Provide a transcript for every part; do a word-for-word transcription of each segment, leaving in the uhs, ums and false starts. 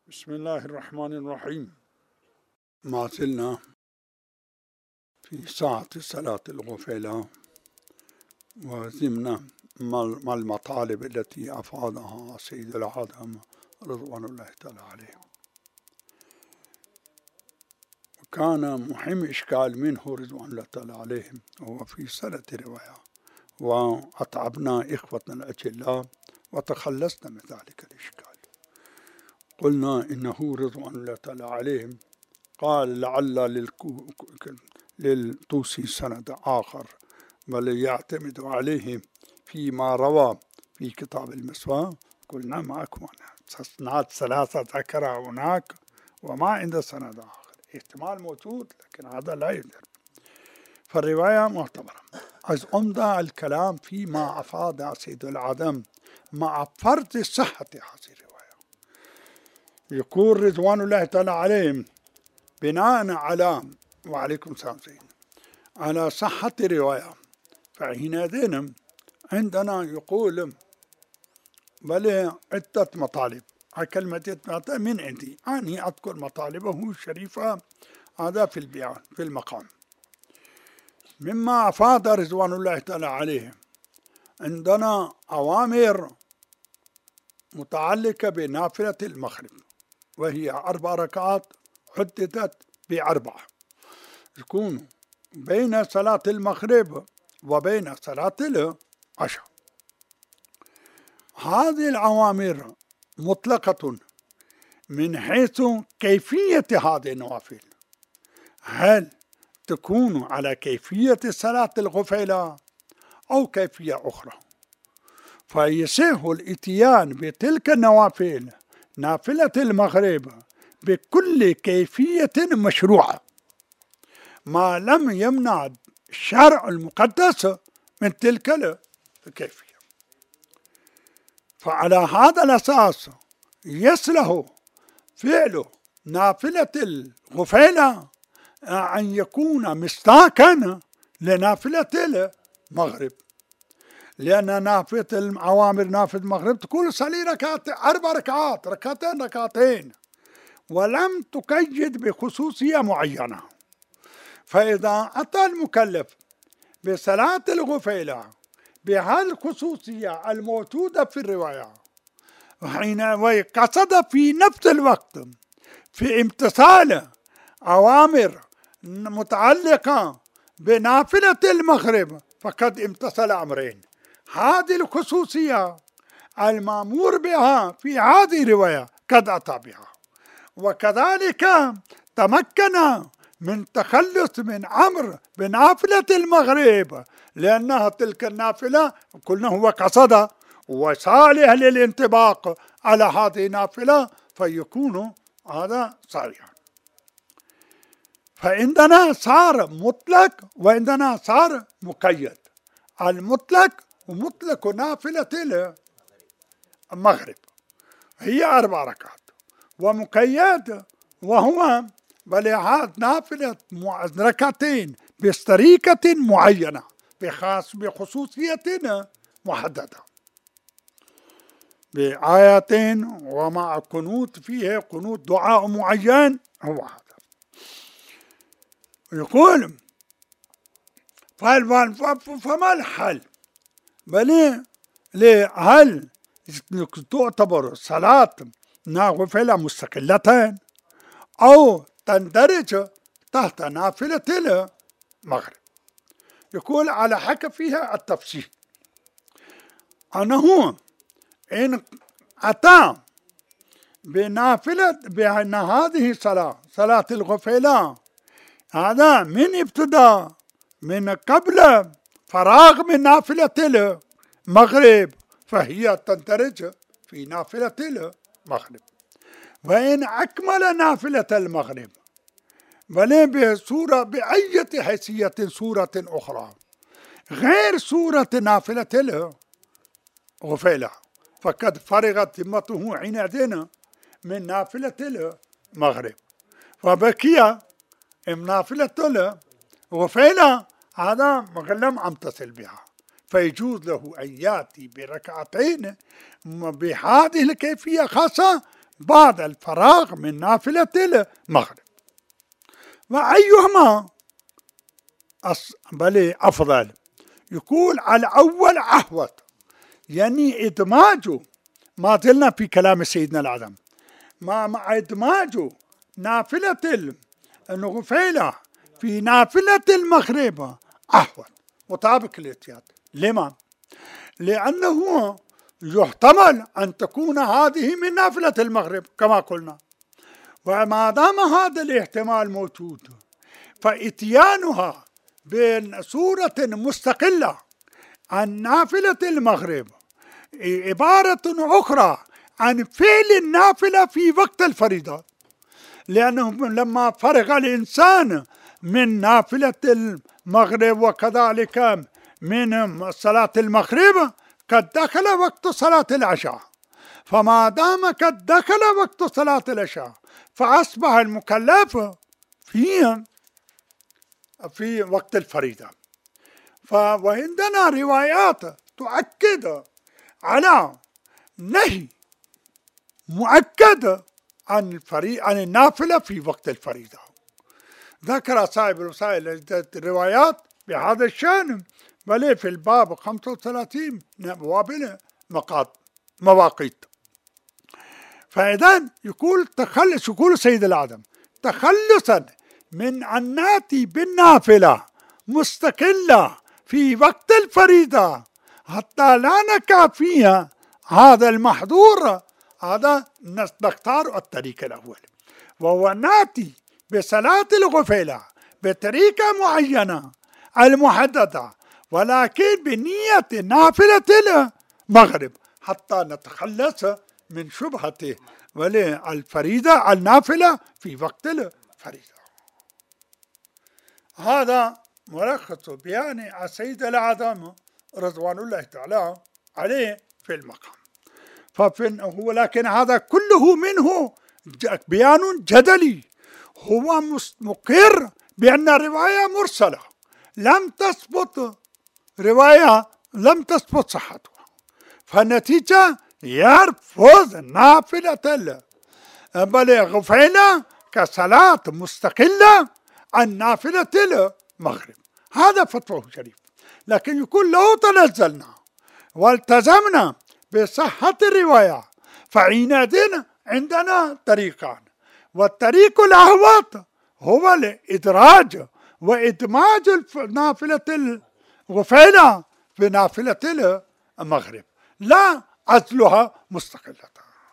بسم الله الرحمن الرحيم. ما زلنا في ساعة صلاة الغفلة وزمنا ما المطالب التي أفادها سيد العالم رضوان الله تعالى عليه. وكان مهم إشكال منه رضوان الله تعالى عليه وهو في سنة رواية، وأتعبنا إخوتنا الأجلاء وتخلصنا من ذلك الإشكال. قلنا إنه رضوان الله تعالى عليه قال لعل للطوسي سند آخر بل يعتمد عليه فيما روى في كتاب المسوى. قلنا معكم استثناءات ثلاثة ذكرها هناك وما عنده سند آخر، احتمال موجود لكن هذا لا يدر، فالرواية معتبرة. از عمدة الكلام فيما أفاد سيد العدم مع فرض صحة هذه الرواية. يقول رضوان الله تعالى عليهم بناء على وعليكم السلام على صحة الرواية، فحينئذ عندنا يقول بل عدة مطالب. كلمة من عندي أني أذكر مطالبه الشريفة هذا في البيان في المقام. مما أفاد رضوان الله تعالى عليه عندنا أوامر متعلقة بنافلة المغرب، وهي أربع ركعات حددت بأربعة، يكون بين صلاة المغرب وبين صلاة العشاء. هذه الأوامر مطلقة من حيث كيفية هذه النوافل، هل تكون على كيفية صلاة الغفلة أو كيفية أخرى، فيصح الإتيان بتلك النوافل نافلة المغرب بكل كيفية مشروعة ما لم يمنع الشرع المقدس من تلك الكيفية. فعلى هذا الأساس يصلح فعل نافلة الغفلة أن يكون مصداقا لنافلة المغرب، لأن نافلة الأوامر نافلة المغرب تقول صلي ركعات أربع ركعات ركعتين ركعتين ولم تقيد بخصوصية معينة. فإذا أتى المكلف بصلاة الغفلة بهالخصوصية الموجودة في الرواية وحين وقصد في نفس الوقت في امتثال أوامر متعلقة بنافلة المغرب فقد امتثل أمرين: هذه الخصوصية المأمور بها في هذه الرواية قد أتى بها، وكذلك تمكن من تخلص من أمر بنافلة المغرب لأنها تلك النافلة قلنا هو قصد وصالح للانطباق على هذه النافلة فيكون هذا صحيحا. فعندنا صار مطلق وعندنا صار مقيد. المطلق ومطلق نافلة المغرب هي أربع ركعات، ومقيد وهو بل نافلة ركعتين بطريقة معينة بخاص بخصوصية محددة بآيات ومع قنوت فيه قنوت دعاء معين. هو هذا يقول فما الحل؟ بل هل تعتبر صلاة نافلة مستقلة أو تندرج تحت نافلة المغرب؟ يقول على حكى فيها التفصيل أنه إن أتى بنافلة بأن هذه صلاة صلاة الغفلة هذا من ابتداء من قبل فراغ من نافلة المغرب فهي تندرج في نافلة المغرب. وإن أكمل نافلة المغرب بل بصورة بأية حيثية صورة أخرى غير صورة نافلة الغفلة فقد فرغت ذمته حينئذ من نافلة المغرب فبقي نافلة الغفلة هذا لم أمتثل بها، فيجوز له أن يأتي بركعتين بهذه الكيفية خاصة بعد الفراغ من نافلة المغرب. وأيهما بل أفضل؟ يقول الأول أحوط، يعني إدماجه، ما زلنا في كلام سيدنا الأعظم، مع إدماجه نافلة الغفيلة في نافلة المغرب أحوط مطابق الاحتياط. لما؟ لأنه يحتمل أن تكون هذه من نافلة المغرب كما قلنا، وما دام هذا الاحتمال موجود فإتيانها بصورة مستقلة عن نافلة المغرب عبارة أخرى عن فعل النافلة في وقت الفريضة، لأنه لما فرغ الإنسان من نافلة المغرب وكذلك من صلاة المغرب قد دخل وقت صلاة العشاء، فما دام قد دخل وقت صلاة العشاء فأصبح المكلف في في وقت الفريضة. وعندنا روايات تؤكد على نهي مؤكد عن الفريضة عن النافلة في وقت الفريضة. ذكر صاحب الوسائل الروايات بهذا الشأن، بل في الباب خمسة وثلاثين من أبواب مواقيت. فإذا يقول تخلص، يقول سيد الأعظم تخلصا من أن نأتي بالنافلة مستقلة في وقت الفريضة حتى لا نقع فيها هذا المحظور، هذا نختار الطريق الأول، وهو نأتي بصلاة الغفيلة بطريقة معينة المحددة ولكن بنية نافلة المغرب حتى نتخلص من شبهة الفريضة النافلة في وقت الفريضة. هذا ملخص بيان السيد الأعظم رضوان الله تعالى عليه في المقام. فهو لكن هذا كله منه بيان جدلي، هو مقر بأن رواية مرسلة لم تثبت، رواية لم تثبت صحتها، فالنتيجة يرفض نافلة بل غفيلة كصلاة مستقلة عن نافلة المغرب. هذا فتوى شريف. لكن يقول لو تنزلنا والتزمنا بصحة الرواية فعينئذ عندنا طريقان، والطريق الأهوط هو الإدراج وإدماج نافلة الغفيلة في نافلة المغرب، لا عزلها مستقلة.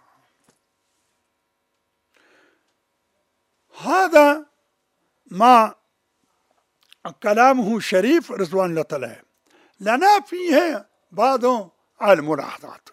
هذا ما كلامه شريف رضوان الله تعالى. لنا فيه بعض الملاحظات،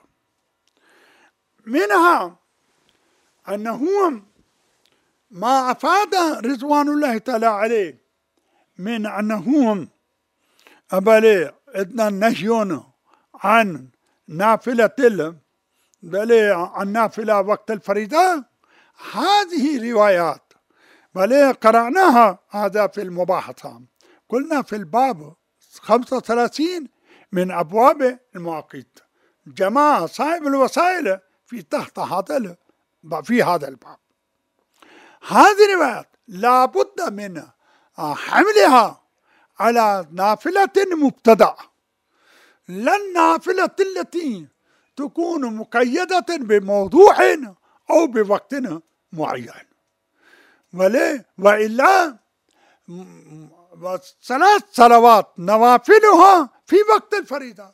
منها أنه ما أفاد رضوان الله تعالى عليه من أنهم أبلي إذن النهي عن نافلة بل عن نافلة وقت الفريضة، هذه روايات بل قرأناها هذا في المباحثة، قلنا في الباب خمسة وثلاثين من أبواب المواقيت، جماعة صاحب الوسائل في تحت هذا في هذا الباب. هذه الروايات لا بد من حملها على نافلة مبتدأ، لا النافلة التي تكون مقيدة بموضوع أو بوقت معين، وإلا ثلاث صلوات نوافلها في وقت الفريضة،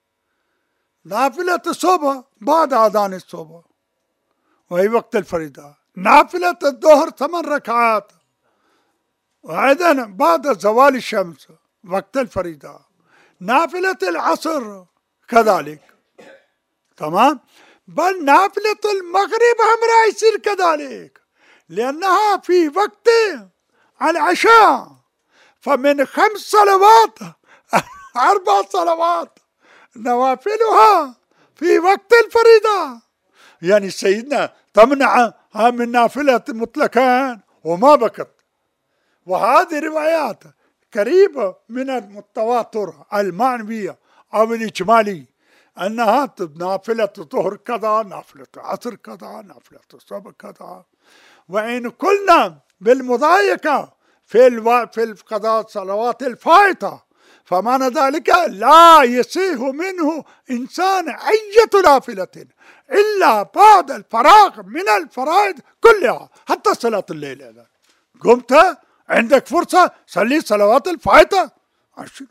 نافلة الصبح بعد أذان الصبح وهي وقت الفريضة، نافلة الظهر ثمان ركعات وأيضا بعد زوال الشمس وقت الفريضة، نافلة العصر كذلك، تمام. بل نافلة المغرب هم راح يصير كذلك لأنها في وقت العشاء، فمن خمس صلوات أربع صلوات نوافلها في وقت الفريضة، يعني سيدنا تمنعها من نافلة مطلقا وما بكت. وهذه روايات قريبة من المتواتر المعنوية أو الإجمالي أنها نافلة الظهر كذا، نافلة العصر كذا، نافلة الصبح كذا. وإن قلنا بالمضايقة في الو... في القضاء صلوات الفائتة، فمعنى ذلك لا يصيغ منه إنسان أي نافلة إلا بعد الفراغ من الفرائض كلها، حتى صلاة الليل. إذا قمت عندك فرصة صلي صلوات الفائتة عشر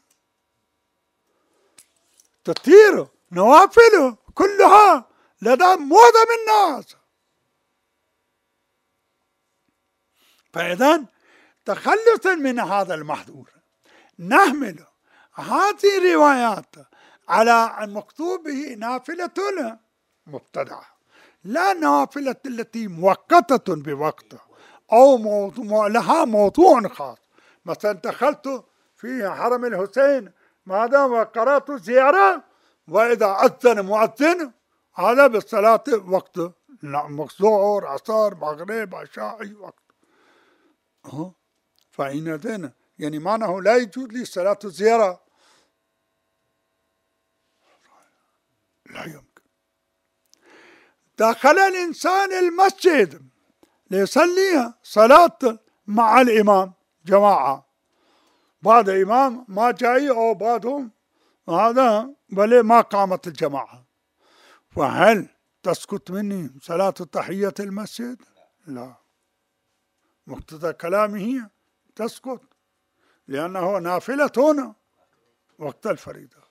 تطير نوافل كلها لدى معظم الناس. فإذا تخلصا من هذا المحظور نحمل هذه الروايات على المكتوب به نافلة مبتدعة، لا نافلة التي مؤقتة بوقت أو موضوع لها موضوع خاص. مثلا دخلت في حرم الحسين ماذا وقرأت زيارة، وإذا أذن مؤذن هذا بالصلاة وقت ظهر عصر مغرب عشاء أي وقت. أه فإن يعني معناه لا يجوز لي صلاة الزيارة، لا يمكن. دخل الإنسان المسجد ليصلي صلاة مع الإمام جماعة، بعد إمام ما جاي أو بعدهم هذا بل ما قامت الجماعة، فهل تسقط مني صلاة تحية المسجد؟ لا، مقتضى كلامه تسقط، لأنه نافلة هنا وقت الفريضة.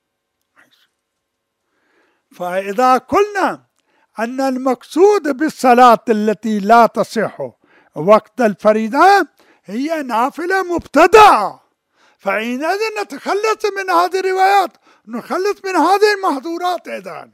فإذا قلنا أن المقصود بالصلاة التي لا تصح وقت الفريضة هي نافلة مبتدعة، فحينئذ نتخلص من هذه الروايات، نخلص من هذه المحظورات. أيضا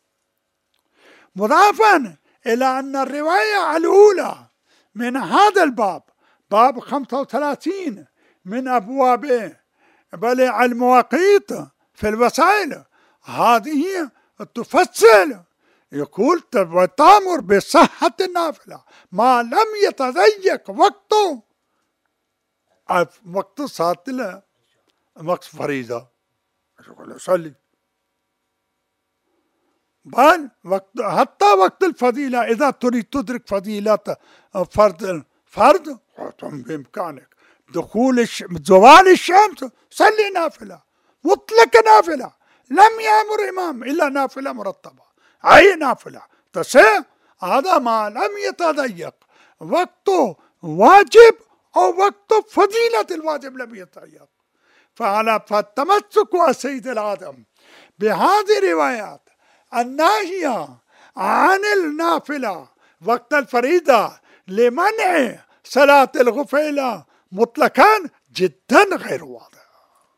مضافا إلى أن الرواية الأولى من هذا الباب، باب خمسة وثلاثين من أبواب بل المواقيت في الوسائل، هذه تفصل يقول وتأمر بصحة النافلة ما لم يتضيق وقته، وقت صلاة وقت فريضة صلي، بل وقت حتى وقت الفضيلة إذا تريد تدرك فضيلة فرض فرض بإمكانك دخول الش... زوال الشمس صلي نافلة مطلق نافلة، لم يأمر إمام إلا نافلة مرتبة، أي نافلة تصح، هذا ما لم يتضيق وقته واجب أو وقت فضيلة الواجب لم يتضيق. فعلى فالتمسك سيد العالم بهذه الروايات الناهية عن النافلة وقت الفريضة لمنع صلاة الغفيلة مطلقا جدا غير واضح.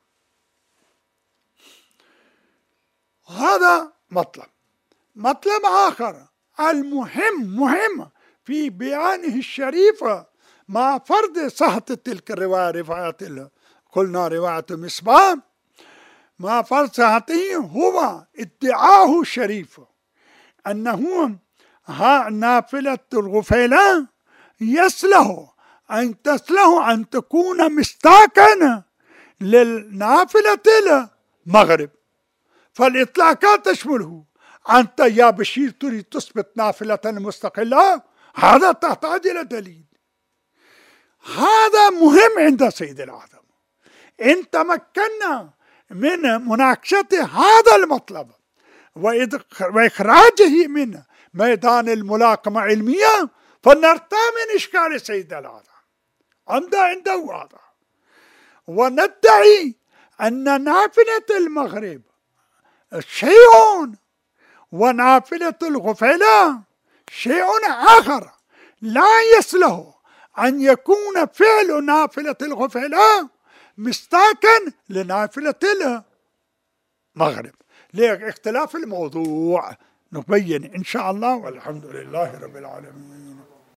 هذا مطلب. مطلب آخر المهم مهم في بيانه الشريف مع فرض صحة تلك الرواية، رواية قلنا رواية مصباح، مع فرض صحته هو ادعاه الشريف أنه ها نافلة الغفيلة يصلح أن تصلح أن تكون مصداقا للنافلة المغرب، فالإطلاقات تشمله. أنت يا بشير تريد تثبت نافلة مستقلة، هذا تحتاج إلى دليل. هذا مهم عند سيد العالم. إن تمكنا من مناقشة هذا المطلب وإخراجه من ميدان الملاكمة علمية، فنرتى من إشكال سيد العالم عنده عنده واضح، وندعي أن نافلة المغرب شيء ونافلة الغفيلة شيء آخر، لا يصلح أن يكون فعل نافلة الغفيلة مصداقا لنافلة المغرب. لاختلاف الموضوع نبين إن شاء الله، والحمد لله رب العالمين.